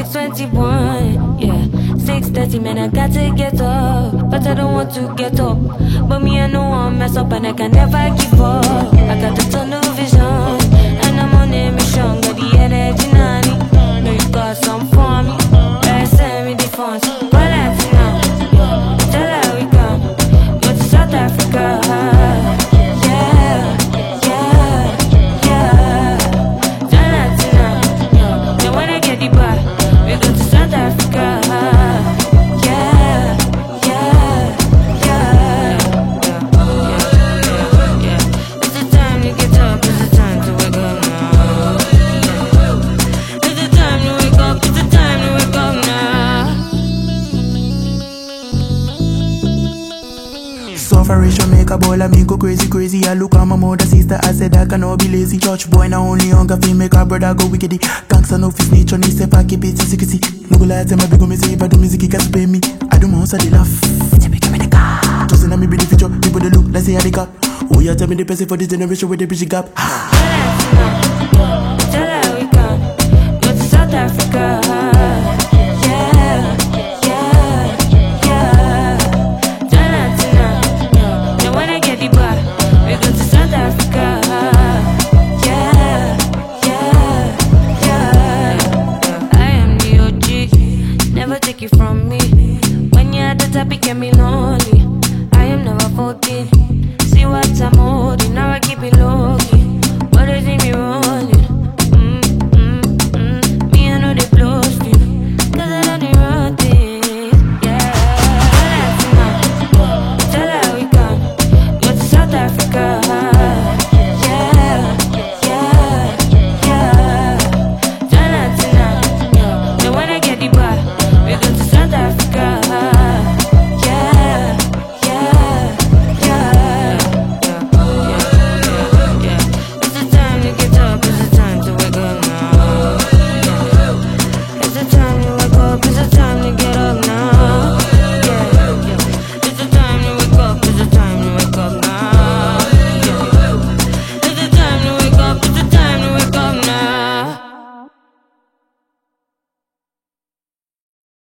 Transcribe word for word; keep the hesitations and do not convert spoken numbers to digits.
six twenty-one, yeah. six thirty, man, I got to get up, but I don't want to get up. But me, I know I'm mess up and I can never give up. I got the tunnel vision, and I'm on a mission. Got the energy, nanny. Know you got some for me. Better send me the funds. But that's enough. Tell her we come. Go to South Africa. Yeah, yeah, yeah. Tell her tonight. Then when I get the bar, we go to South Africa. Yeah, yeah, yeah, yeah, yeah. It's the time to get up. It's the time to wake up now. It's the time to wake up. It's the time to wake up now. Sufferation make a ball of me go crazy, crazy. I look at my mother, sister, I said I cannot be lazy. Church boy, now only hunger feel make a brother go wickedy. Gangsta no fit snitch on this, if I keep it secrecy. No go lie, tell my big me say if I do music, he can't pay me. I do my house, I they laugh. Tell me, give me the car. Just in me be the future, people they look, let's see how they got. Oh yeah, tell me the person for this generation with the bridge gap. Tell her we come. Go to South Africa. Take it from me. When you're at the top, it can be lonely. I am never fourteen. See what I'm holding, now I keep it low.